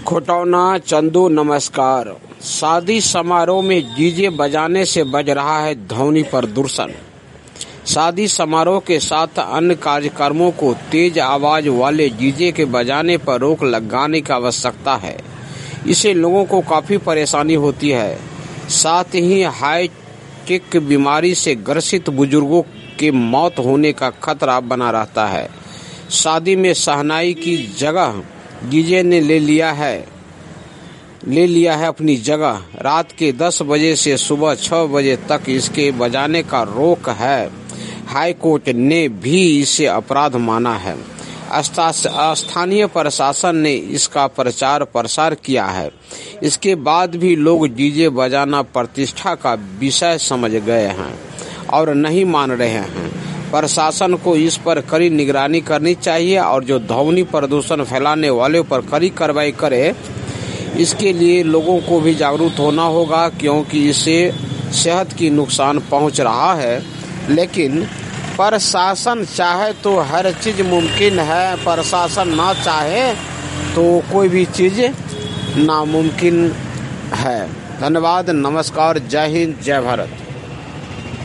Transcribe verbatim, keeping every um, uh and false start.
खोटौना चंदू नमस्कार। शादी समारोह में डीजे बजाने से बज रहा है ध्वनि प्रदूषण। शादी समारोह के साथ अन्य कार्यक्रमों को तेज आवाज वाले डीजे के बजाने पर रोक लगाने की आवश्यकता है। इससे लोगों को काफी परेशानी होती है। साथ ही हाई टेक बीमारी से ग्रसित बुजुर्गों के मौत होने का खतरा बना रहता है। शादी में शहनाई की जगह डीजे ने ले लिया है ले लिया है अपनी जगह। रात के दस बजे से सुबह छह बजे तक इसके बजाने का रोक है। हाई कोर्ट ने भी इसे अपराध माना है। स्थानीय प्रशासन ने इसका प्रचार प्रसार किया है। इसके बाद भी लोग डीजे बजाना प्रतिष्ठा का विषय समझ गए हैं और नहीं मान रहे हैं। प्रशासन को इस पर कड़ी निगरानी करनी चाहिए और जो ध्वनि प्रदूषण फैलाने वाले पर कड़ी कार्रवाई करे। इसके लिए लोगों को भी जागरूक होना होगा, क्योंकि इससे सेहत की नुकसान पहुंच रहा है। लेकिन प्रशासन चाहे तो हर चीज मुमकिन है, प्रशासन ना चाहे तो कोई भी चीज नामुमकिन है। धन्यवाद, नमस्कार, जय हिंद, जय भारत।